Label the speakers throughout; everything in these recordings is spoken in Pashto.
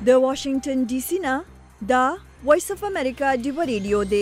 Speaker 1: د واشنگټن ډي سي نه دا وایس اف امریکا ډیو ریډیو دی.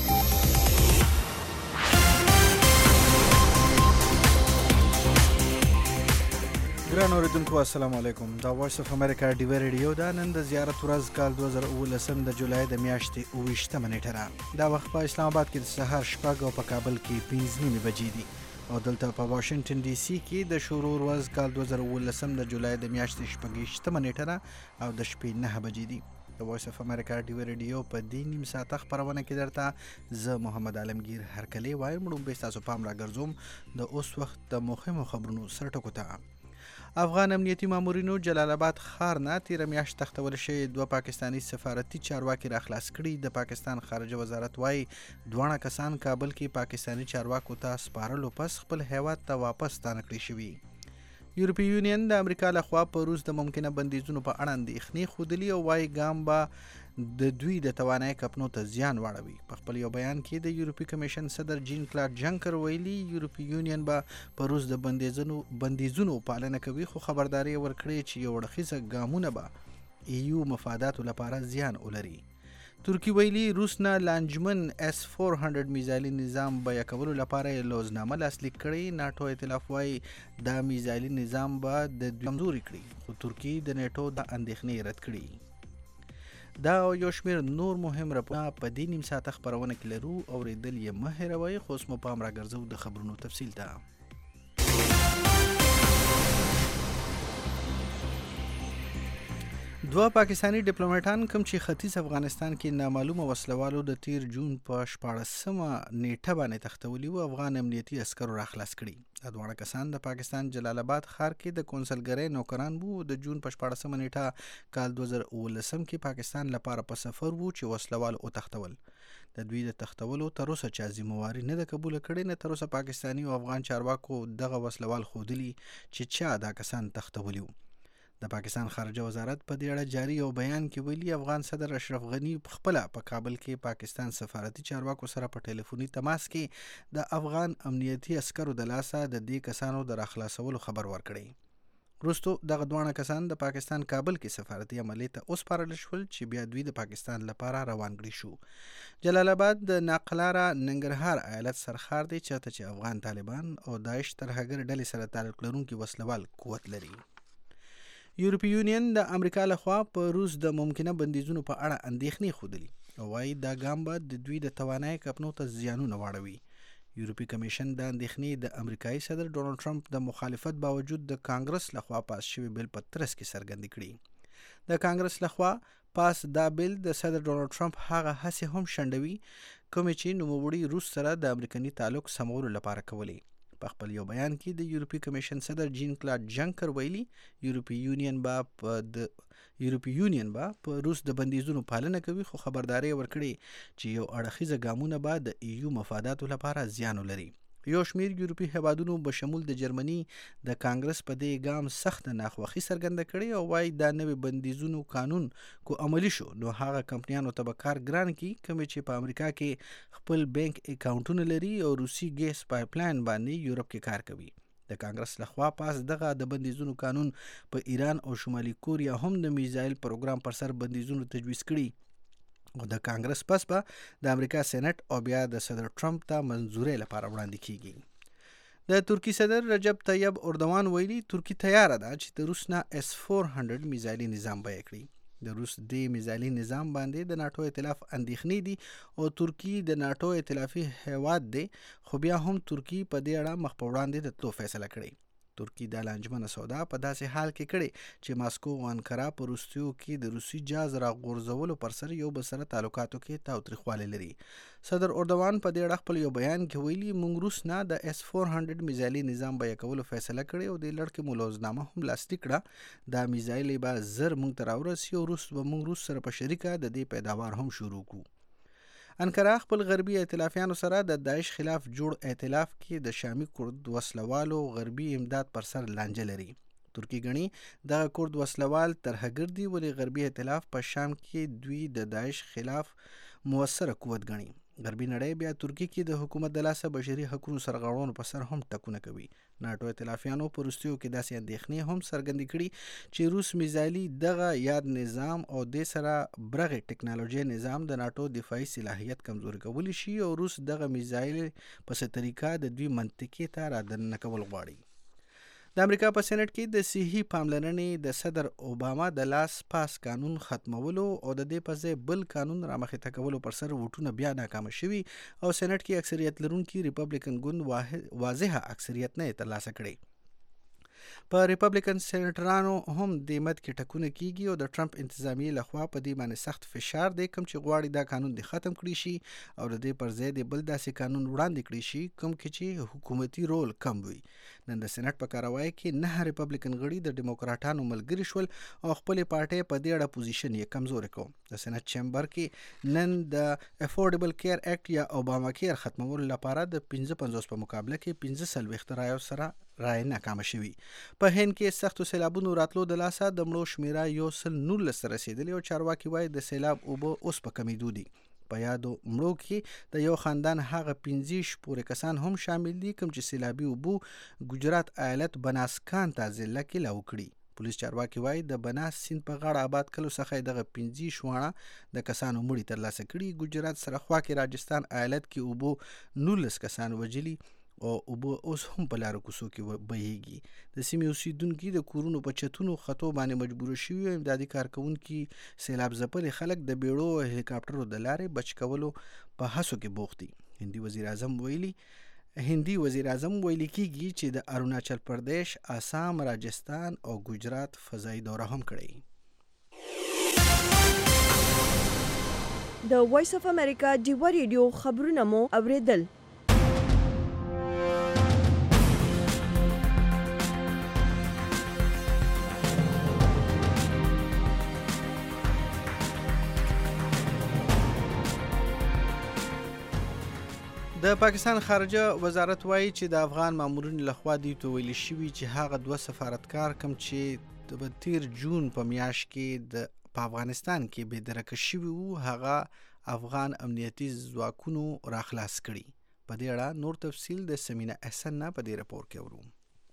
Speaker 2: ګران اوریدونکو السلام علیکم. دا وایس اف امریکا ډیو ریډیو دا نن د زیارت ورځ کال 2019 د جولای د میاشتې 28 نیټه را. دا وخت په اسلام آباد کې د سهار شپږ او په کابل کې 5 بجې دي او دلته په واشنگټن ډي سي کې د شروع ورځ کال 2019 د جولای د میاشتې 28 نیټه را او د شپې 9 بجې دي. د وایس اف امریکا ډیو ریډیو په دې نیم ساعته خپرونه کې درته زه محمد عالمگیر هرکلی وایم. وړاندې تاسو پام راګرځوم د اوس وخت د مهمو خبرونو سرټکو ته. افغان امنیتي مامورینو جلال آباد ښار نه تیره میاشت تښتول شوي 2 پاکستاني سفارتي چارواکي را خلاص کړي. د پاکستان خارجه وزارت وایي 2 کسان کابل کې پاکستاني چارواکو ته سپارلو پس خپل هیواد ته واپس ستانه کړي شوي. یورپی یونین د امریکا لخوا په روس د ممکنه بندیزونو په اړه اندېښنې ښودلي او وایي ګام به د دوی د توانایي کپنو ته زیان واړوي. په خپل یو بیان کې د یورپي کمیشن صدر جین کلاډ جنکر ویلي یورپی یونین به په روس د بندیزونو پالنه کوي، خو خبرداری ورکړي چې یو اړخیزه ګامونه به ایو مفاداتو لپاره زیان ولري. ترکی ویلي روس نه لانجمن S-400 میزایلي نظام بیه کولو لپاره یې لوزنامه لاسلیک کړی. ناټو ائتلاف وایي دا میزایلي نظام به د دوی کمزوري کړي، خو ترکی د نیټو د اندېښنې رد کړي. دا او یو شمېر نور مهم راپورونه په دې نیم ساعته خپرونه کې لرو. اورېدل یې مه هېروئ. خو اوس مو پام راګرځو د خبرونو تفصیل ته. 2 پاکستانی ډیپلوماټان کوم چې ختیځ افغانستان کې نامعلومه وسلوالو د تیر جون په 14مه نیټه باندې تښتولي وو افغان امنیتي عسکرو را خلاص کړي. دا 2 کسان د پاکستان جلال آباد ښار کې د کونسلګرۍ نوکران وو. د جون په 14مه نیټه کال 2019 کې پاکستان لپاره په سفر وو چې وسلوال او تښتول. د دوی د تښتولو تر اوسه چا ذمہواري نه ده قبول کړې، نه تر اوسه پاکستانی او افغان چارواکو دغه وسلوال ښودلي چې چا دا کسان تښتولي وو. د پاکستان خارجه وزارت په دې اړه جاري یو بیان کې ویلي افغان صدر اشرف غنی خپله په کابل کې پاکستان سفارتي چارواکو سره په ټلیفوني تماس کې د افغان امنیتي عسکرو د لاسه د دې کسانو د راخلاصولو خبر ورکړی. وروستو دغه 2 کسان د پاکستان کابل کې سفارتي عملیې ته وسپارل شول چې بیا دوی د پاکستان لپاره روان کړي شو. جلال آباد د ناقلاره ننګرهار ایالت سرښار دی چې افغان طالبان او داعش ترهګر ډلې سره تعلق لرونکي وسلوال قوت لري. یورپی یونین د امریکا لخوا په روس د ممکنه بندیزونو په اړه اندېښنې ښودلي او وایي دا ګام به د دوی د توانایي کپنو ته زیانونه واړوي. یورپي کمیشن د اندېښنې د امریکایي صدر ډونالډ ټرمپ د مخالفت باوجود د کانګرس لخوا پاس شوي بیل په ترڅ کې څرګندې کړي. د کانګرس لخوا پاس دا بیل د صدر ډونالډ ټرمپ هغه هڅې هم شنډوي کومې چې نوموړي روس سره د امریکني تعلق سمولو لپاره کولې. په خپل یو بیان کې د یورپي کمیشن صدر جین کلاډ جنکر ویلي یورپي یونین به په روس د بندیزونو پالنه کوي، خو خبرداری ورکړي چې یو اړخیزه ګامونه به د ایو مفاداتو لپاره زیان ولري. یو شمیر یورپي هیوادونو بشمول د جرمني د کانګرس په دې ګام سخت ناخوښي څرګنده کړې او وایي دا نوی بندیزونو قانون کو عملی شو نو هغه کمپنیانو ته به کار ګران کړي کومې چې په امریکا کې خپل بانک اکاونټونه لري او روسي ګیس پایپلاین باندې یورپ کې کار کوي. د کانګرس لخوا پاس دغه د بندیزونو قانون په ایران او شمالي کوریا هم د میزایل پروګرام پر سر بندیزونو تجویز کړي او د کانګرس پس به د امریکا سېنات او بیا د صدر ټرمپ ته منظورۍ لپاره وړاندې کیږي. د ترکی صدر رجب طیب اردوان ویلي ترکی تیاره ده چې د روس نه S-400 میزایلي نظام بیه کړي. د روس د میزایلي نظام باندې د ناټو ائتلاف اندېښنې دي او ترکی د ناټو ائتلافي هیواد دی، خو بیا هم ترکی په دې اړه مخ په وړاندې د تلو فیصله کړې. ترکی د لانجمنه سودا په داسې حال کې کړي چې ماسکو او انکارا په روسیو کې د روسي جاز را غورځولو پر سر یو بل سره تعلقاتو کې تاوتریخوالی لري. صدر اردوان په دې اړه خپل یو بیان کې ویلي موږ روس نه د S-400 میزایلي نظام بیه کولو فیصله کړې او د لړ کې مو لوزنامه هم لاسلیک کړه. دا میزایلې به زر موږ ته راورسي او موږ روس سره په شریکه د دې پیداوار هم شروع کړو. انکارا خپل غربي ائتلافیانو سره د داعش خلاف جوړ ائتلاف کې د شامي کورد وسلوالو غربي امداد پر سر لانجه لري. ترکی غني د کورد وسلوال ترهګر دي ولې غربي ائتلاف په شام کې دوی د داعش خلاف موثر قوت غني. غربي نړۍ بیا ترکی کې د حکومت د لاسه بشري حقوقو سرغړونو په سر هم ټکونه کوي. ناټو ائتلافیانو په وروستیو کې داسې اندېښنې هم څرګندې کړي چې روس میزایلي دغه یاد نظام او د سره برغې ټکنالوژي نظام د ناټو دفاعي صلاحیت کمزوري کولی شي او روس دغه میزایل په څه طریقه د دوی منطقې ته رادننه کول غواړي. د امریکا په سېنات کې د صحي پاملرنې د صدر اوباما د لاس پاس قانون ختمولو او د دې په ځای بل قانون رامخته کولو پر سر ووټونه بیا ناکام شوي او سېنات کې اکثریت لرونکي ریپبلیکن ګوند واضحه اکثریت نه ترلاسه کړي. په ریپبلیکن سېنیټرانو هم د مد کې ټکونه کیږي او د ټرمپ انتظامیه لخوا په دې باندې سخت فشار دی کوم چې غواړي دا قانون د ختم کړي شي او د دې پر ځای د بل داسې قانون وړاندې کړي شي کوم چې حکومتي رول کم وي. نن د سېنات په کاروای کې 9 ریپبلیکن غړي د ډیموکراټانو ملګري شول او خپل پارټي په دې اړه پوزیشن یې کمزوري کړ. د سېنات چیمبر کې نن د افورډیبل کیر اکټ یا اوباما کیر ختمولو لپاره د 55 په مقابله کې 45 رایو سره رای ناکامه شوي. په هند کې سختو سیلابونو راتلو د لاسه د مړو شمیره 119 ته رسیدلې او چارواکي وایي د سیلاب اوبه اوس په کمیدو دي. په یادو مړو کې د یو خاندان هغه 15 پورې کسان هم شامل دي کوم چې سیلابي اوبو ګجرات ایالت بناسکان ته ضلع کې لاو کړي. پولیس چارواکي وایي د بناس سیند په غاړه آباد کلو څخه دغه 15 شواڼه د کسانو مړي ترلاسه کړي. ګجرات سره خوا کې راجستان ایالت کې اوبو 19 کسان وجلي او اوبه اوس هم په لارو کوڅو کې بهیږي. د سیمې اوسیدونکي د کورونو په چتونو خطو باندې مجبور شوي او امدادي کارکونکي سیلاب ځپلي خلک د بیړو او هلیکاپټرو د لارې بچ کولو په هڅو کې بوخت دي. هندي وزیر اعظم ویلي کیږي چې د اروناچل پردیش، آسام، راجستان او ګجرات فضایي دوره هم کړې.
Speaker 1: د وایس اف امریکا ډیوا ریډیو خبرونه مو اوریدل.
Speaker 2: د پاکستان خارجه وزارت وایي چې د افغان مامورینو لخوا دوی ته ویل شوي چې هغه 2 سفارتکار کوم چې د 13 جون په میاشت کې په افغانستان کې بېدرکه شوي وو هغه افغان امنیتي ځواکونو راخلاص کړي. په دې اړه نور تفصیل د سمینه احسن نه په دې راپور کې ورو.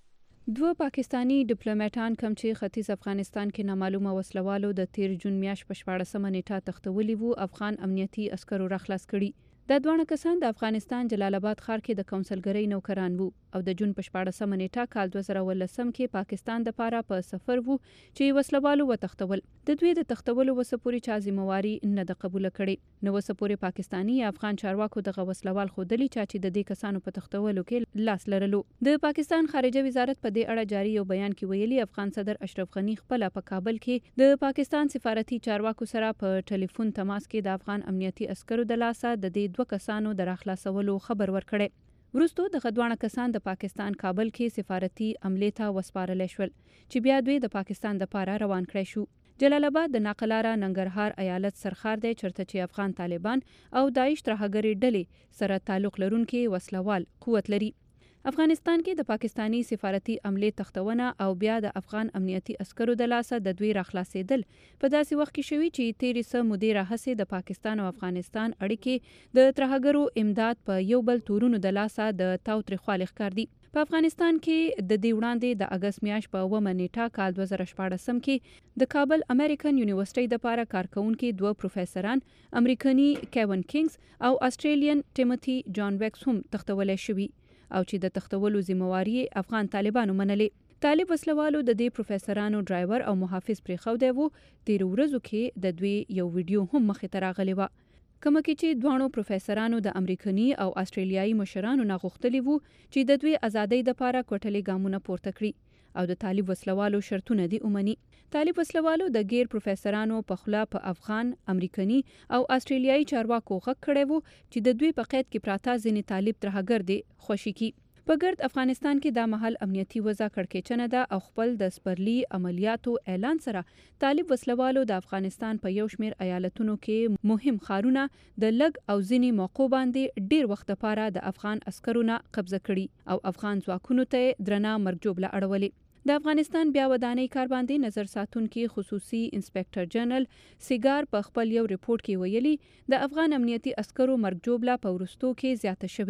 Speaker 3: 2 پاکستانی ډیپلوماټان کوم چې ختیځ افغانستان کې نامعلومه وسلوالو د 13 جون میاشت په 14مه نیټه تختولي وو افغان امنیتي عسکرو راخلاص کړي. دا دوه کسان د افغانستان جلال آباد ښار کې د کونسلګرۍ نوکران وو او د جون په 14مه نیټه کال 2018 کې پاکستان د پاره په سفر وو چې وسلوالو وتښتول. د دوی د تښتولو وسپوري چا ذمہواری نه د قبول کړي. نو وسپوري پاکستانی افغان چارواکو دغه وسلوال خودلی چې د دې کسانو په تښتولو کې لاس لرلو. د پاکستان خارجه وزارت په دې اړه جاری یو بیان کې ویلي افغان صدر اشرف غنی خپل په کابل کې د پاکستان سفارتي چارواکو سره په ټلیفون تماس کې د افغان امنیتي عسکرو د لاسه د دې 2 کسانو د راخلاصولو خبر ورکړي. وروسته د غدوانه کسان د پاکستان کابل کې سفارتي عملې ته وسپارل شول چې بیا دوی د پاکستان د پاره روان کړی شو. جلال آباد د ناقلاره ننګرهار ایالت سرخار دی چرته چې افغان طالبان او داعش ترهګری ډلې سره تعلق لرونکي وسلوال قوت لري. افغانستان کې د پاکستانی سفارتي عملې تختونه او بیا د افغان امنیتي عسکرو د لاسه د دوی راخلاصېدل په داسې وخت کې شوي چې تیرې څه مودې راهیسې د پاکستان او افغانستان اړیکې د ترهګرو امداد په یو بل تورونو د لاسه د تاوتریخوالي ښکار دي. په افغانستان کې د دې وړاندې د اګست میاشت په 9مه نیټه کال 2014 کې د کابل امریکن یونیورسيټي د پاره کارکونکو 2 پروفیسوران امریکایي کیون کینګز او استرالین ټیموتي جان ویکس هم تختول شوي او چې د تختولو ذمہواری افغان طالبانو منلې. طالب وسلوالو د دې پروفیسورانو ډرایور او محافظ پرې خو دی وو. تیر ورځو کې د دوی یو ویډیو هم مخې ته راغلی و کوم کې چې دوانو پروفیسورانو د امریکایي او استرالیایي مشرانو نه غوښتلی وو چې د دوی ازادۍ لپاره کوټلې ګامونه پورته کړي او د طالب وسلوالو شرطونه دي اومني. طالب وسلوالو د غیر پروفیسورانو په خلا په افغان، امریکایي او استرالیایي چارواکو غږ کړی وو چې د دوی په قید کې پراته ځینې طالب ترهګر دي خوشي کی. په ګرد افغانستان کې دا محل امنیتي وضع کړکېچنه ده او خپل د سپرلی عملیاتو اعلان سره طالب وسلوالو د افغانستان په یو شمیر ایالتونو کې مهم ښارونه د لګ او ځینې موقعو باندې ډیر وخت لپاره د افغان عسکرونو قبضه کړي او افغان ځواکونو ته درنه مرګجوړه اړولې. د افغانستان بیا ودانۍ کار باندې نظر ساتونکي خصوصي انسپکټر جنرال سیګار په خپل یو ریپورت کې ویلي د افغان امنیتي عسکرو مرګجوړه په ورستو کې زیاته شوې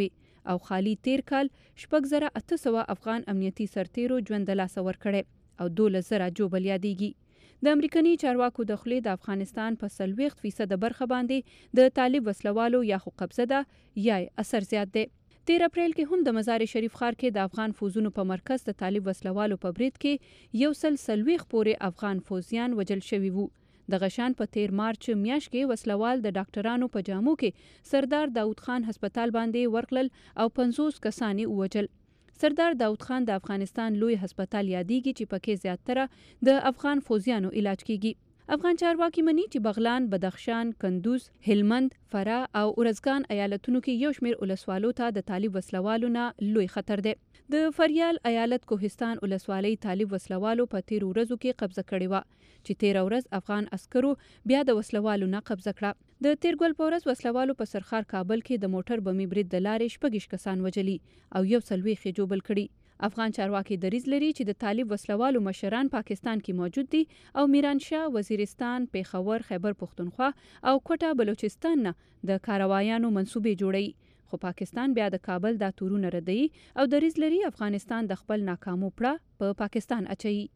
Speaker 3: او خالي تیر کال 6800 افغان امنیتي سرتیرو ژوند د لاسه ورکړی او 12000 جوبل یادېږي. د امریکني چارواکو د خولې د افغانستان په 40% برخه باندې د طالب وسلوالو یا خو قبضه ده یا اثر زیات دی. 13 اپریل کې هم د مزار شریف ښار کې د افغان فوزونو په مرکز د طالب وسلوالو په برید کې 140 پورې افغان فوزیان وجل شوي وو. د غشان په 13 مارچ میاشت کې وسلوال د ډاکټرانو په جامو کې سردار داود خان هسپتال باندې ورکلل او 50 کسان یې ووجل. سردار داود خان د افغانستان لوی هسپتال یادېږي چې پکې زیاتره د افغان فوزیانو علاج کیږي. افغان چارواکي مني چې بغلان، بدخشان، کندوز، هلمند، فرا او ارزګان ایالتونو کې یو شمېر ولسوالو ته د طالب وسلوالو نه لوی خطر دی. د فریال ایالت کوهستان ولسوالۍ طالب وسلوالو په 13 ورځو کې قبضه کړې وه چې 13 ورځ افغان عسکرو بیا د وسلوالو نه قبضه کړه. د تیرګل په ورځ وسلوالو په سرخار کابل کې د موټر بمي برید د لارې 6 کسان وجلي او 140 جوبل کړي. افغان چارواکي دریځ لري چې د طالب وسلوالو مشران پاکستان کې موجود دي او میرانشاه، وزیرستان، پیښور، خیبر پختونخوا او کوټه بلوچستان نه د کاروایانو منسوبې جوړي. خو پاکستان بیا د کابل دا تورونه ردوي او دریځ لري افغانستان د خپل ناکامو پړه په پاکستان اچوي.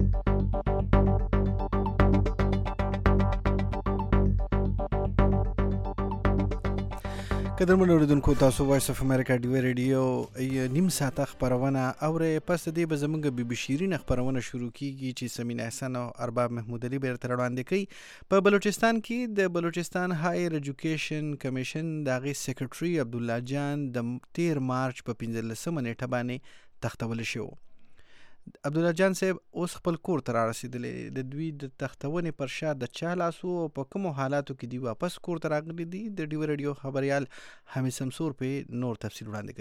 Speaker 2: قدرمن اوریدونکو، تاسو وایس اف امریکا ډیو ریډیو نیم ساعته خبرونه اورئ. پس د دې به زموږ بي بي شیرین خبرونه شروع کیږي چې سمین احسان او ارباب محمود علي بیرته وړاندې کوي. په بلوچستان کې د بلوچستان هایر ایجوکیشن کمیشن د هغې سیکرټري عبدالله جان د 13 مارچ په 15 نیټه باندې تختول شو. عبدالله جان صاحب اوس خپل کور ته رارسېدلی. د دوی د تختونې پر شا د چا لاس و او په کومو حالاتو کې دوی واپس کور ته راغلي دي؟ د ډیو ریډیو خبریال حمید سمسور په نور تفصیل وړاندې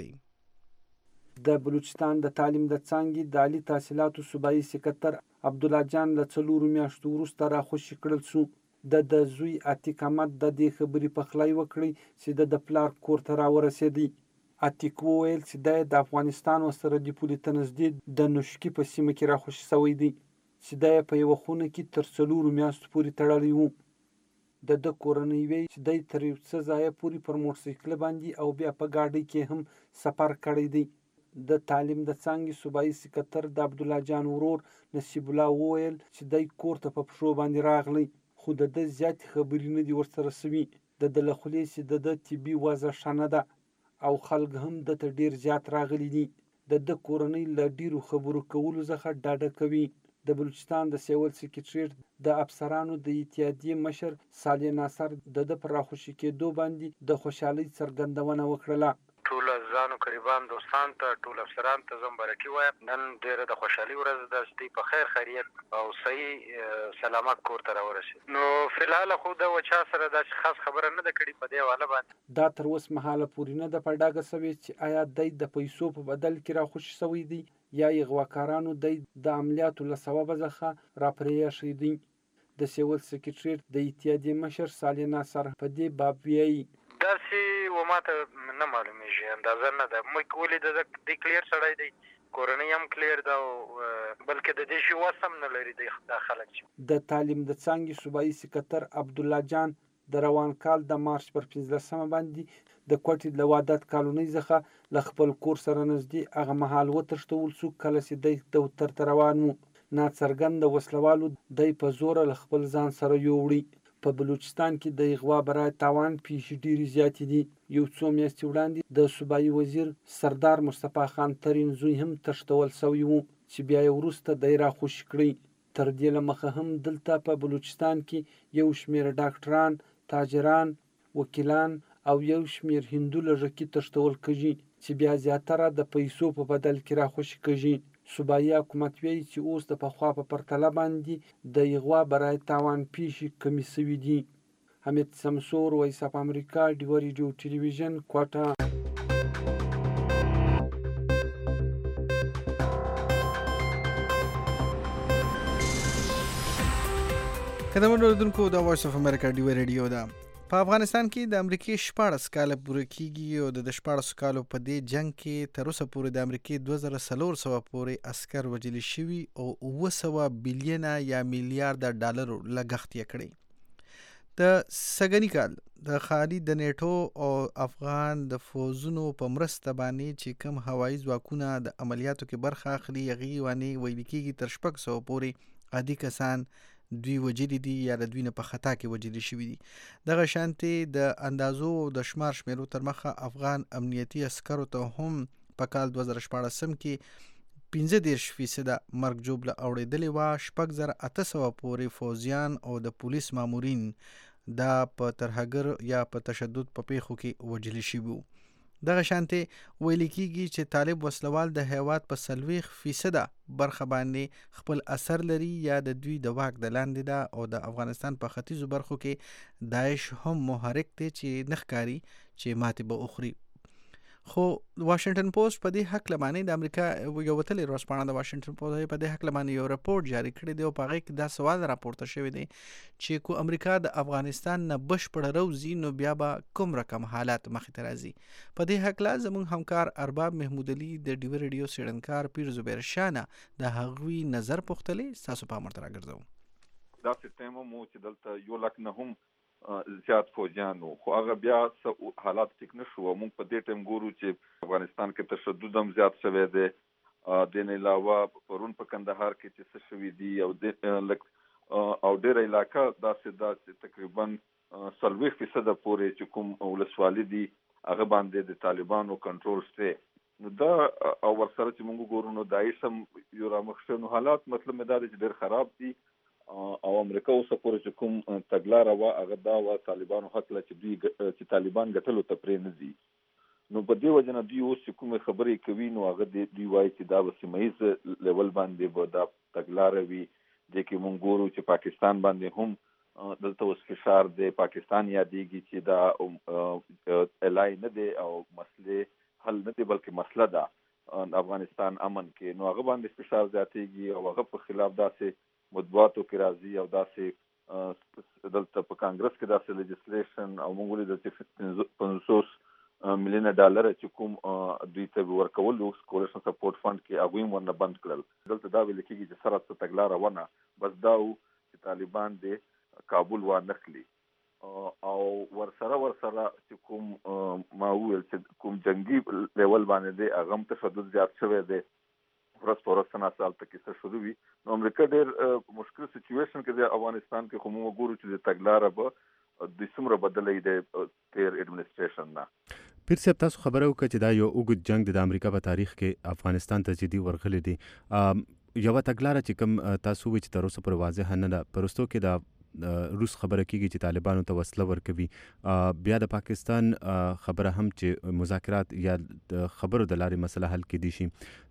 Speaker 2: کوي.
Speaker 4: د بلوچستان د تعلیم د څانګې د عالی تحصیلاتو صوبایي سکرتر عبدالله جان له 4 میاشتو وروسته راخوشي کړل شو. د زوی عتیق احمد د دې خبرې پخلی وکړي چې د پلار کور ته راورسېدی. عتیق وویل چې د افغانستان سره د پولې ته نږدې د نشکي په سیمه کې راخوشي شوی دی چې د په یوه خونه کې تر 4 میاشتو پورې تړلی وو. د کورنۍ وی چې د تر یو څه ځایه پورې پر موټرسایکل باندې او بیا په ګاډۍ کې هم سفر کړی دی. د تعلیم د څانګې صوبایي سکرتر د عبدالله جان ورور نصیب الله وویل چې د کور ته په پښو باندې راغلی، خو د زیاتې خبرې نه دي ورسره سوي. د له خولې چې د طبي وضع ښه نه ده او خلک هم د ته ډیر زیات راغلي دي. د کورنۍ له ډیرو خبرو کولو څخه ډاډه کوي. د بلوچستان د سیول سکرټریټ د افسرانو د اتحادیې مشر صالح ناصر د پر راخوشي کېدو باندې د خوشحالۍ څرګندونه وکړله.
Speaker 5: ټول ځانو قریبان دوستان ته ټول افسران ته زم برکی وایم. نن ډیره د خوشحالي ورځ ده چې په خیر خیریت او صحیح سلامت کور ته راورسېد. نو فلحال خو د چا سره داسې خاص خبره نه ده کړې په دې حواله باندې.
Speaker 4: دا تر اوس مهاله پورې نه ده په ډاګه سوې چې آیا د پیسو په بدل کې راخوشي سوی دی یا یې غواکارانو د عملیاتو له سببه څخه راپرې ایښی دی. د سیول سکرټریټ د اتحادیې مشر صالح ناصر په دې باب وایي
Speaker 5: داسې و ماته نه معلومیږي، اندازه نه ده. موږ ولې د کلیر سړی دی، کورنۍ هم کلیر ده او بلکې د دې شي وس هم نه لري دا خلک.
Speaker 4: د تعلیم د څانګې صوبایي سکرتر عبدالله جان د روان کال د مارچ پر 15 باندې د کوټې له وادت کالونۍ څخه له خپل کور سره نږدې هغه مهال وتښتول شو کله چې دی د وتر ته روان و. ناڅرګنده وسلوالو دی په زوره له خپل ځان سره یووړي. په بلوچستان کې د اغوا برای تاوان پیښې ډېرې زیاتې دي. یو څو میاشتې وړاندې د صوبایي وزیر سردار مصطفی خان ترین زوی هم تښتول سوی و چې بیا یې وروسته دی راخوشي کړی. تر دې له مخه هم دلته په بلوچستان کې یو شمېر ډاکټران، تاجران، وکیلان او یو شمېر هندو لږکي تښتول کېږي چې بیا زیاتره د پیسو په بدل کې راخوشي کېږي. صوبایي حکومت وایي چې اوس د پخوا په پرتله باندې د اغوا برای تاوان پیښې کمې سوي دي. حمید سمسور، وایس اف امریکا، ډیو ریډیو ټلویزیون، کوټه.
Speaker 2: قدرمن اوریدونکو، دا وایس اف امریکا ډیو ریډیو ده. په افغانستان کې د امریکای 14 کاله پوره کیږي او د 14 کالو په دې جنگ کې تر اوسه پورې د امریکای 2400 پورې عسكر وژل شوي او 900 بلین یا میلیارډ ډالر لګښت یې کړی. د سګنی کال د خالي د نیټو او افغان د فوزونو په مرسته باندې چې کوم هوایي ځواکونه د عملیاتو کې برخه اخلي هغې وانې ویل کېږي تر 600 پورې عادي کسان دوی وجلي دي یا د دوی نه په خطا کې وجلي شوي دي. دغه شانتې د اندازو او د شمار شمیرو تر مخه افغان امنیتي عسکرو ته هم په کال 2014 کې 15% مرګ جوړه اوریدلې و. 6800 پورې فوزیان او د پولیس مامورین دا په ترهګر یا په تشدد په پیښو کې وجلي شوي. دغه شانتې ویل کېږي چې طالب وسلوال د هیواد په 40% برخه باندې خپل اثر لري یا د دوی د واک د لاندې ده او د افغانستان په ختیځو برخو کې داعش هم محرک دی چې نخکاری چې ماتې به اخري. خو واشنگټن پوسټ په دې حق لمانې د امریکا یو وتلې ورځپاڼه د واشنگټن پوسټ په دې حق لمانې یو راپور جاری کړی دی او په هغه کې دا سوال راپورته شوی دی چې کو امریکا د افغانستان نه بشپړ روزي نو بیا به کوم رقم حالات مخې ته راځي. په دې حق لا زموږ همکار ارباب محمود علي د ډیو ریډیو سیډنکار پیر زبیر شانه د هغوی نظر پوښتلې تاسو په امر راګرځو.
Speaker 6: دا سیستم مو چې دلته یو لک نه هم زیات فوجیانو خو هغه بیا حالات ټیک نشو. موږ په دې ټیم ګورو چې افغانستان کې تشدد هم زیات شوی دی. د نه علاوه پرون په کندهار کې چې څه شوي دي او ډېر علاقه داسې تقریبا 40% پورې چې کوم ولسوالي دي هغه باندې د طالبانو کنټرول شته. نو دا او ورسره چې موږ ګورو نو داعش هم یو رامخشنو حالات مطلب مې دا دی چې ډېر خراب دي او امریکا اوس پورې چې کوم تګلاره وا هغه دا وا طالبانو حق لا چې طالبان ګټلو ته پرې نه دي. نو په دې وجه نه دوی اوس کوم خبرې کوي نو هغه دوی وایي چې دا وسیمایز لیول باندې به دا تګلاره وي د کې مونږ ګورو چې پاکستان باندې هم دلته اوس فشار دی. پاکستان یادېږي چې دا الای نه دی او مسله حل نه دی بلکې مسله ده افغانستان امن کې. نو هغه باندې فشار زیاتېږي او هغه په خلاف داسې مطبوعاتو کې راځي او داسې دلته په کانګرس کې داسې لیجسلیشن او موږ ولې د $500 ملیون چې کوم دوی ته ورکول کولیشن سپورټ فند کې هغوی هم ورنه بند کړل. دلته دا ویل کېږي چې سره څه تګلاره ونه بس دا و چې طالبان د کابل وانخلي او ورسره چې کوم ما وویل چې کوم جنگي لیول باندې دی هغه هم تشدد زیات شوی دی. ورځ په ورځ سال ته کیسه شروع وي. نو امریکا ډېر مشکل سچویشن کې د افغانستان کې خو موږ ګورو چې د تګلاره به د څومره بدلې د تیر اډمنسټریشن نه.
Speaker 7: پیر صاحب تاسو خبره وکړه چې دا یو اوږد جنگ د امریکا په تاریخ کې افغانستان ته جدي ورغلی دی. یو تګلاره چې کوم تاسو وایي چې تر اوسه پورې واضح نه ده. پرستو کې د روس خبره کیږي چې طالبانو ته وسله ورکوي. بیا د پاکستان خبره هم چې مذاکرات یا د خبرو د لارې مسله حل کېدی شي.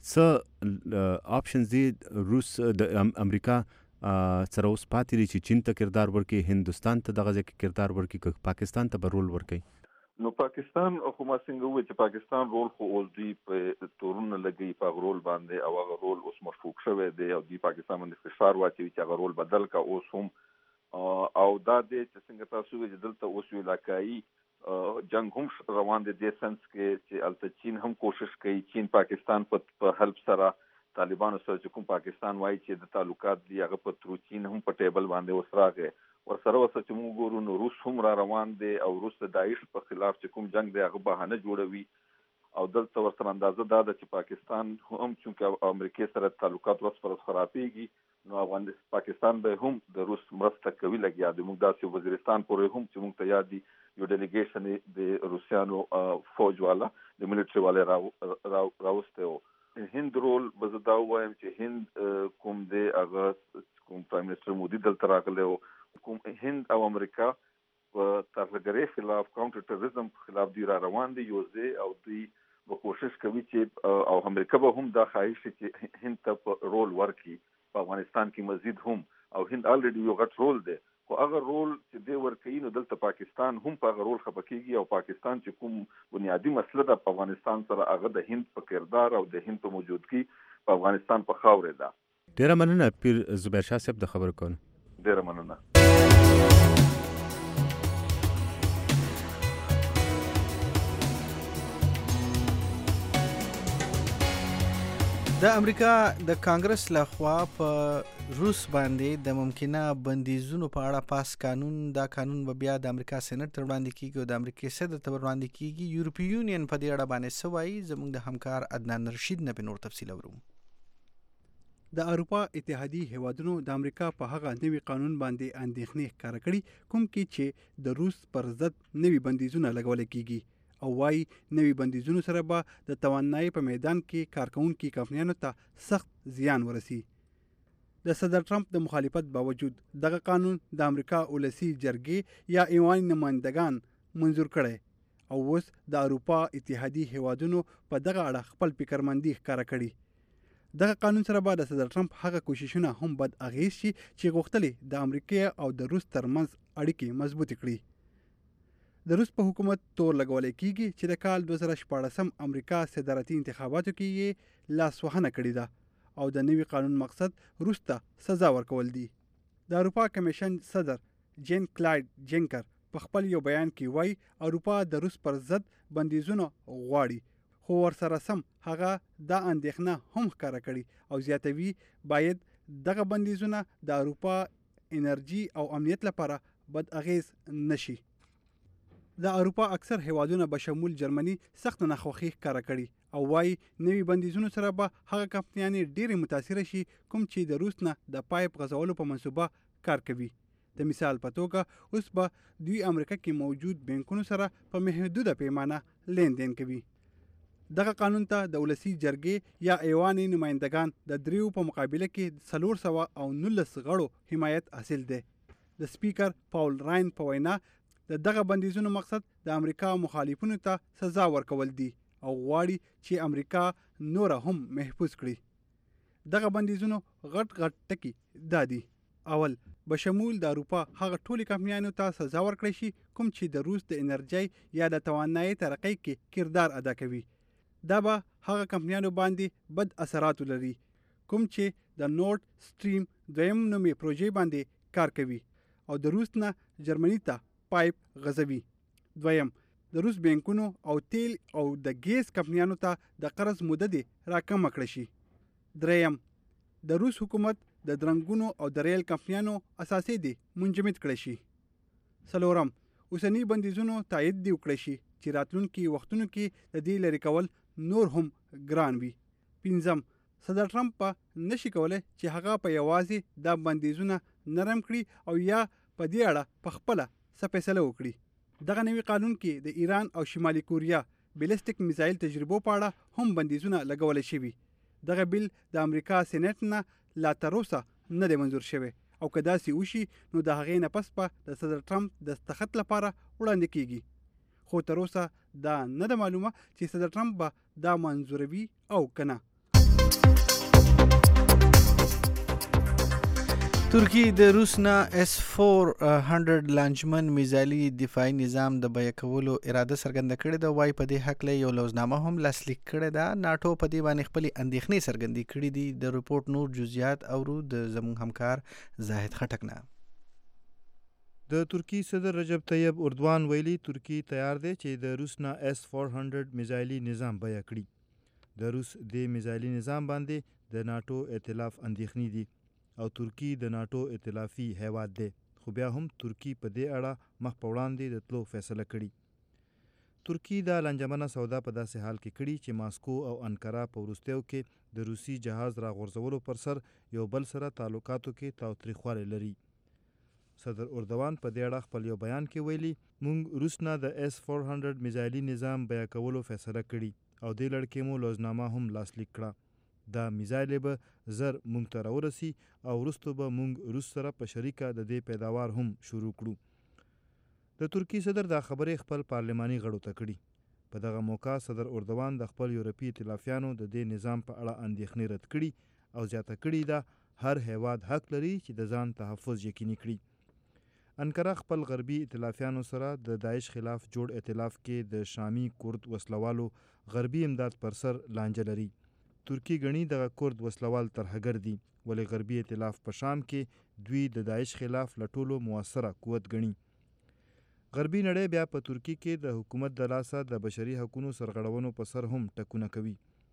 Speaker 7: څه آپشنز دي روس د امریکا سره اوس پاتې دي چې چین ته کردار ورکړي، هندوستان ته دغه ځای کې کردار ورکړي، که پاکستان ته به رول ورکړي؟
Speaker 6: نو پاکستان خو ما څنګه وویل چې پاکستان رول خو اوس دوی په تورونه لګوي په رول باندې او هغه رول اوس مشفوق شوی دی او دوی پاکستان باندې فشار واچوي چې هغه رول بدل کا. اوس هم او دا دی چې څنګه تاسو وایي چې دلته اوس یو علاقایي جنگ هم روان دی د سنس کې چې البته چین هم کوشش کوي. چین پاکستان په هلپ سره طالبانو سره چې کوم پاکستان وایي چې د تعلقات دی هغه په ترو چین هم په ټیبل باندې اوس راغی. ورسره چې موږ ګورو نو روس هم را روان دی او روس د داعش په خلاف چې کوم جنگ دی هغه بهانه جوړوي او دلته ورسره اندازه دا ده چې پاکستان هم چونکه امریکا سره تعلقات ورس پر خرابېږي نو پاکستان به هم د روس مرسته کوي لګیا دی. موږ داسې وزیرستان پورې هم چې موږ ته یاد دي یو ډیلیګیشن د روسیانو فوج والا د ملټري والا راوسته و. هند رول به زه دا ووایم چې هند کوم دی هغه کوم پرایم منسټر مودي دلته راغلی و. کوم هند او امریکا په ترهګرۍ خلاف کاونټر ټیرریزم خلاف دوی را روان دي یو ځای او دوی به کوشش کوي چې او امریکا به هم دا خواهش چې هند ته رول ورکړي په افغانستان کې مزید هم او هند الریډي یو غټ رول دی خو هغه رول چې دی ورکوي نو دلته پاکستان هم په هغه رول خفه کېږي او پاکستان چې کوم بنیادي مسله ده په افغانستان سره هغه د هند په کردار او د هند په موجودګي په افغانستان په خاوره ده.
Speaker 7: ډیره مننه پیر زبیر شاه صاحب د خبرو کولو.
Speaker 6: ډیره مننه.
Speaker 2: د امریکا د کانګرس لخوا په روس باندې د ممکنه بندیزونو په اړه پاس قانون، دا قانون به بیا د امریکا سېنات ته وړاندې کیږي او د امریکا صدر ته وړاندې کیږي. یورپی یونین په دې اړه باندې څه وایي؟ زموږ د همکار عدنان رشید نه په نور تفصیل اورو.
Speaker 8: د اروپا اتحادیې هیوادونو د امریکا په هغه نوي قانون باندې اندېښنې ښکاره کړي کوم کې چې د روس پر ضد نوي بندیزونه لګول کیږي او وايي نوي بندیزونو سره به د توانایي په میدان کې کارکوونکي کمپنیانو ته سخت زیان ورسي. د صدر ټرمپ د مخالفت باوجود دغه قانون د امریکا ولسی جرګې یا ایوان نمائندگان منظور کړي او اوس د اروپا اتحادیې هیوادونو په دغه اړه خپل فکرمندي ښکاره کړي. دغه قانون سره به د صدر ټرمپ هغه کوششونه هم بد اغیز شي چې غوښتلې د امریکا او د روس ترمنځ اړیکې مضبوط کړي. د روس په حکومت تور لګولای کیږي چې د کال 2014 امریکا صدارتي انتخاباتو کې یې لاسوهنه کړې ده او د نوي قانون مقصد روس ته سزا ورکول دي. د اروپا کمیشن صدر جین کلاید جنکر په خپل یو بیان کې وایي اروپا د روس پر ضد بندیزونه غواړي، خو ورسره سم هغه دا اندېښنه هم ښکاره کړي او زیاتوي باید دغه بندیزونه د اروپا انرژي او امنیت لپاره بد اغیز نشي. د اروپا اکثر هیوادونه به شمول جرمني سخت ناخوښي ښکاره کړي او وايي نوي بندیزونو سره به هغه کمپنیانې ډېرې متاثره شي کوم چې د روس نه د پایپ غځولو په منصوبه کار کوي. د مثال په توګه اوس به دوی امریکا کې موجود بانکونو سره په محدوده پیمانه لیندین کوي. دغه قانون ته د ولسی جرګې یا ایوان نمائندگان د دریو په مقابله کې 419 غړو حمایت حاصل دی. د سپیکر پاول راین په وینا دغه بندیزونو مقصد د امریکا مخالفینو ته سزا ورکول دي او غواړي چې امریکا نور هم محفوظ کړي. دغه بندیزونو غټ ټکي دادي. اول بشمول د اروپا هغه ټولي کمپنیانو ته سزا ورکړي شي کوم چې د روس د انرژي یا د توانایي ترقۍ کې کردار ادا کوي. دا به هغه کمپنیانو باندې بد اثرات لري کوم چې د نورد سټریم دویم نومي پروژې باندې کار کوي او د روس نه جرمني ته پایپ غځوي. دویم د روس بانکونو او تیل او د ګیس کمپنیانو ته د قرض موده راکمه کړی شي. دریم د روس حکومت د درنګونو او د ریل کمپنیانو اساسي دي منجمد کړی شي. څلورم اوسنی بندیزونو تایید دی وکړي شي چې راتلونکي وختونو کې د دې لري کول نور هم ګران وي. پنځم صدر ټرمپ نشي کولای چې هغه په یوازې دا بندیزونه نرم کړي او یا په دې اړه په خپله څه فیصله وکړي. دغه نوي قانون کې د ایران او شمالي کوریا بیلستیک میزایل تجربو په اړه هم بندیزونه لګول شوي. دغه بیل د امریکا سېنات نه لا تر اوسه نه دی منظور شوی او که داسې وشي نو د هغې نه پس به د صدر ټرمپ د دستخط لپاره وړاندې کیږي. خو تر اوسه دا نه ده معلومه چې صدر ټرمپ به دا منظوروي او که نه.
Speaker 2: ترکی د روس نه S-400 لانجمن میزایلي دفاعي نظام د بیه کولو اراده څرګنده کړې ده. وایي په دې هکله یو لوزنامه هم لاسلیک کړې ده. ناټو په دې باندې خپلې اندېښنې څرګندې کړې دي. د رپورټ نور جزئیات اورو د زموږ همکار زاهد خټک نه.
Speaker 9: د ترکی صدر رجب طیب اردوان ویلي ترکی تیار دی چې د روس نه S-400 میزایلي نظام بیه کړي. د روس د میزایلي نظام باندې د ناټو ائتلاف اندېښنې دي او ترکی د ناټو ائتلافي هیواد دی، خو بیا هم ترکی په دې اړه مخ په وړاندې د تلو فیصله کړي. ترکی دا لانجمنه سودا په داسې حال کې کړي چې ماسکو او انکره په وروستیو کې د روسي جهاز راغورځولو پر سر یو بل سره تعلقاتو کې تاوتریخوالی لري. صدر اردوان په دې اړه خپل یو بیان کې ویلي موږ روس نه د S-400 میزایلي نظام بیه کولو فیصله کړي او دې لړ کې مو لوزنامه هم لاسلیک کړه. دا میزایل به زر مونږ ته راورسي او وروسته به مونږ روس سره په شریکه د دې پیداوار هم شروع کړو. د ترکی صدر دا خبرې خپل پارلماني غړو ته کړي. په دغه موقع صدر اردوان د خپل یورپي ائتلافیانو د دې نظام په اړه اندېښنې رد کړي او زیاته کړي ده هر هیواد حق لري چې د ځان تحفظ یقیني کړي. انکره خپل غربي ائتلافیانو سره د داعش خلاف جوړ ائتلاف کې د شامي کورد وسلوالو غربي امداد پر سر لانجه لري. ترکی غني دغه کورد وسلوال ترهګر دي ولې غربي ائتلاف په شام کې دوی د داعش خلاف لټولو موثره قوت غني. غربي نړۍ بیا په ترکی کې د حکومت د لاسه د بشري حقوقو سرغړونو په سر هم ټکونه کوي.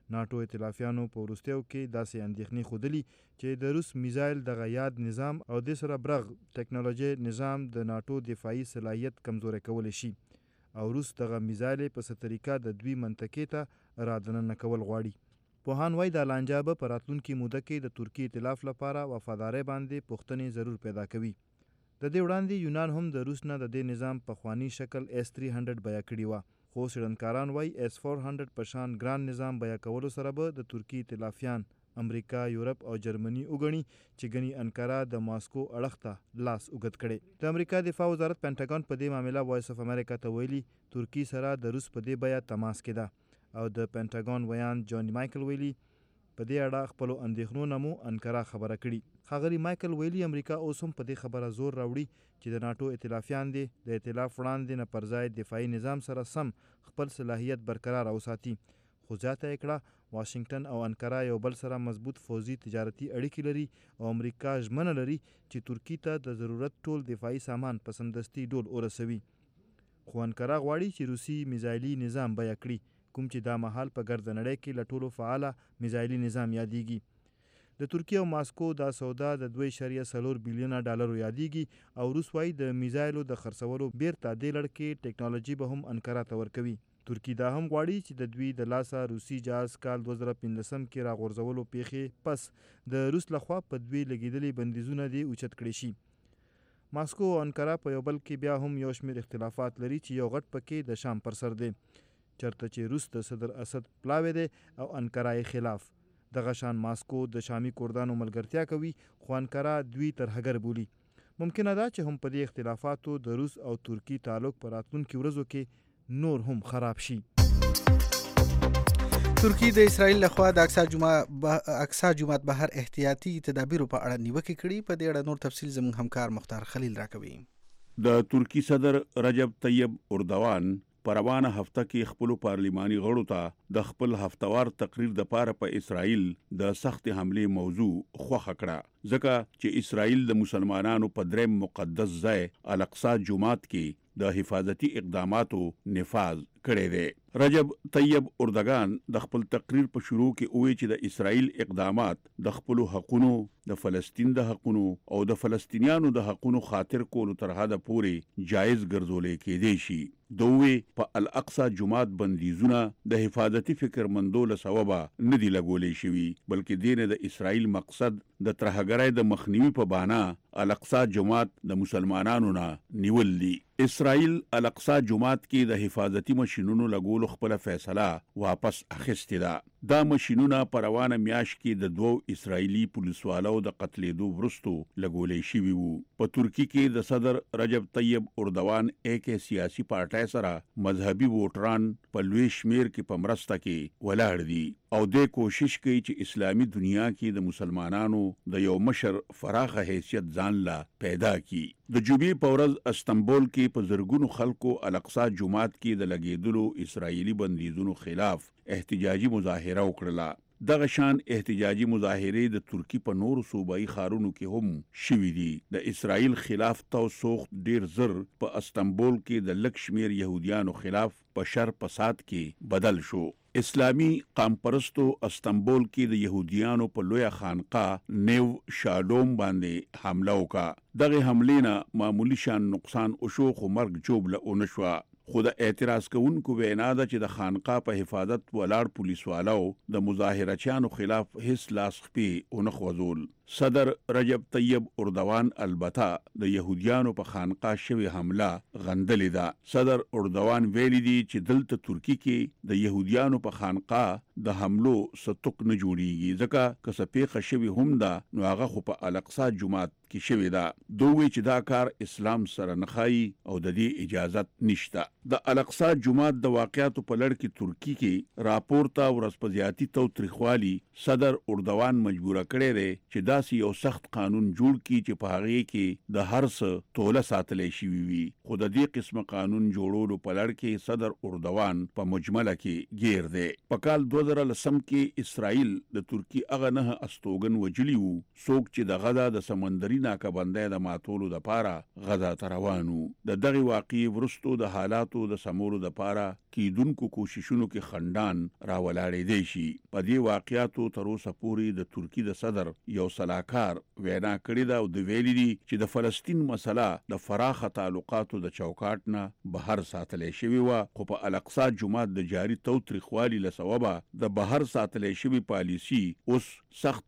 Speaker 9: ناټو ائتلافیانو په وروستیو کې داسې اندېښنې ښودلي چې د روس میزایل دغه یاد نظام او د سره برغ ټیکنالوژي نظام د ناټو دفاعي صلاحیت کمزوری کولی شي او روس دغه میزایل په څه طریقه د دوی منطقې ته رادننه کول غواړي. پوهان وایي دا لانجه به په راتلونکي موده کې د ترکي ائتلاف لپاره وفادارۍ باندې پوښتنې ضرور پیدا کوي. د دې وړاندې یونان هم د روس نه د دې نظام پخوانی شکل S-300 بیه کړې وه، خو څېړنکاران وایي S-400 په شان ګران نظام بیه کولو سره به د ترکي ائتلافیان امریکا، یورپ او جرمني وګڼي چې ګني انکارا د ماسکو اړخ ته لاس اوږد کړي. د امریکا دفاع وزارت پینټاګون په دې معامله وایس اف امریکا ته ویلي ترکي سره د روس په دې بیه تماس کې ده او د پینټاګون ویان جان مایکل ویلي په دې اړه خپلو اندېښنو نه مو انکارا خبره کړي. ښاغلي مایکل ویلي امریکا اوس هم په دې خبره زور راوړي چې د ناټو ائتلافیان دي د ائتلاف وړاندې نه پر ځای دفاعي نظام سره سم خپل صلاحیت برقرار وساتي، خو زیاته یې کړه واشنگټن او انکارا یو بل سره مضبوط فوزي تجارتي اړیکې لري او امریکا ژمنه لري چې ترکي ته د ضرورت ټول دفاعي سامان په سمدستي ډول ورسوي. خو انکارا غواړي چې روسي میزایلي نظام بیه کړي، کوم چې دا مهال په ګرد نړۍ کې له ټولو فعاله میزایلي نظام یادېږي. د ترکیه او ماسکو دا سودا د 2.4 بلیونه ډالرو یادېږي او روس وایي د میزایلو د خرڅولو بیرته دې لړ کې ټیکنالوژي به هم انکارا ته ورکوي. ترکی دا هم غواړي چې د دوی د لاسه روسي جهاز کال 2015 کې راغورځولو پیښې پس د روس لخوا په دوی لګېدلي بندیزونه دې اوچت کړي شي. ماسکو او انکارا په یو بل کې بیا هم یو شمېر اختلافات لري چې یو غټ پکې د شام پر سر دی، چرته چې روس د صدر اسد پلاوی دی او انکارا یې خلاف. دغه شان ماسکو د شامي کردانو ملګرتیا کوي خو انکارا دوی ترهګر بولي. ممکنه ده چې هم په دې اختلافاتو د روس او ترکی تعلق په راتلونکي ورځو کې نور هم خراب شي.
Speaker 2: ترکی د اسرائیل لخوا د اقصی جومات بهر احتیاطي تدابیرو په اړه نیوکې کړي. په دې اړه نور تفصیل زموږ همکار مختار خلیل راکوي.
Speaker 10: د ترکی صدر رجب طیب اردوان په روانه هفته کې خپلو پارلماني غړو ته د خپل هفتوار تقریر د پاره په اسرائیل د سخت حمله موضوع خوښه کړه، ځکه چې اسرائیل د مسلمانانو په دریم مقدس ځای الاقصی جومات کې د حفاظتي اقداماتو نفاذ کړی دی. رجب طیب اردوغان د خپل تقریر په شروع کې وویل چې د اسرائیل اقدامات د خپل حقونو، د فلسطین د حقونو او د فلسطینیانو د حقونو خاطر کولو تر حده پورې جایز ګرځولې کېدی شي. دوی په الاقصی جومات بندیزونه د حفاظتي فکرمندو له سببه نه دی لګولې شوي، بلکې دینه د اسرائیل مقصد د ترهګرۍ د مخنیوي په بهانه الاقصی جومات د مسلمانانو نه نیول دي. اسرائیل الاقصی جومات کې د حفاظتي ماشینونو لګولو خپل فیصله واپس اخیستې ده. دا ماشینونه په روانه میاشت کې د 2 اسرائیلي پولیسوالو د قتلېدو وروسته لګولې شوي وو. په ترکی کې د صدر رجب طیب اردوان کې سیاسي پارټۍ سره مذهبي ووټران په لوی شمیر کې په مرسته کې ولاړ دي او د کوشش کوي چې اسلامي دنیا کې د مسلمانانو د یو مشر فراخه حیثیت ځان لا پیدا کی. د جمعې په ورځ استنبول کې په زرګونو خلکو الاقصی جومات کې د لګېدلو اسرائیلي بندیزونو خلاف احتجاجي مظاهره وکړه. دغه شان احتجاجي مظاهرې د ترکی په نورو صوبایي ښارونو کې هم شوي دي. د اسرائیل خلاف توسوخت ډیر زر په استنبول کې د لږ شمیر يهوديانو خلاف په شر فساد کې بدل شو. اسلامی قام پرستو استنبول کې د يهوديانو په لوی خانقاه نیو شالوم باندې حمله وکړه. دغه حملې نه معمولی شان نقصان او شو خو مرګ جوړ له اونشوا. خو د اعتراض کوونکو وینا ده چې د خانقاه په حفاظت ولاړ پولیسوالو د مظاهرچیانو خلاف هیڅ لاس خپې ونه خوځول. صدر رجب طیب اردوان البته د يهوديانو په خانقاه شوی حمله غندلې ده. صدر اردوان ویلي دي چې دلته ترکی کې د يهوديانو په خانقاه د حملو ستوک نه جوړیږي، ځکه که څه پیښه شوی هم ده نو هغه خو په الاقصی جومات کې شوی ده. دوی چې دا کار اسلام سره نه ښایي او د دې اجازت نشته. د الاقصی جومات د واقعاتو په لړ کې ترکی کې راپور ته ورسپزیاتی توتریخوالي صدر اردوان مجبوره کړی دی چې داسې یو سخت قانون جوړ کړي چې په هغه کې د هر څه توله ساتلې شوی وي. خو د دې قسمه قانون جوړولو په لړ کې صدر اردوان په مجمله کې گیر دی. په کال 2010 کې اسرائیل د ترکی هغه 9 استوګن وجلی وو څوک چې د غزا د سمندري ناکبندۍ د ماتولو لپاره غزا ته روانو. د دغه واقعي ورستو د حالاتو واقعاتو د سمولو لپاره کیدونکو کوششونو کې خندان راولاړې دی شي. په دې واقعاتو تر اوسه پورې د ترکی د صدر یو سلاکار وینا کړې ده او د ویلي دي چې د فلسطین مسله د فراخه تعلقاتو د چوکاټ نه بهر ساتلې شوی و، خو په الاقصی جمعات د جاری توتریخوالي له سببه د بهر ساتلې شوی پالیسی اوس سخت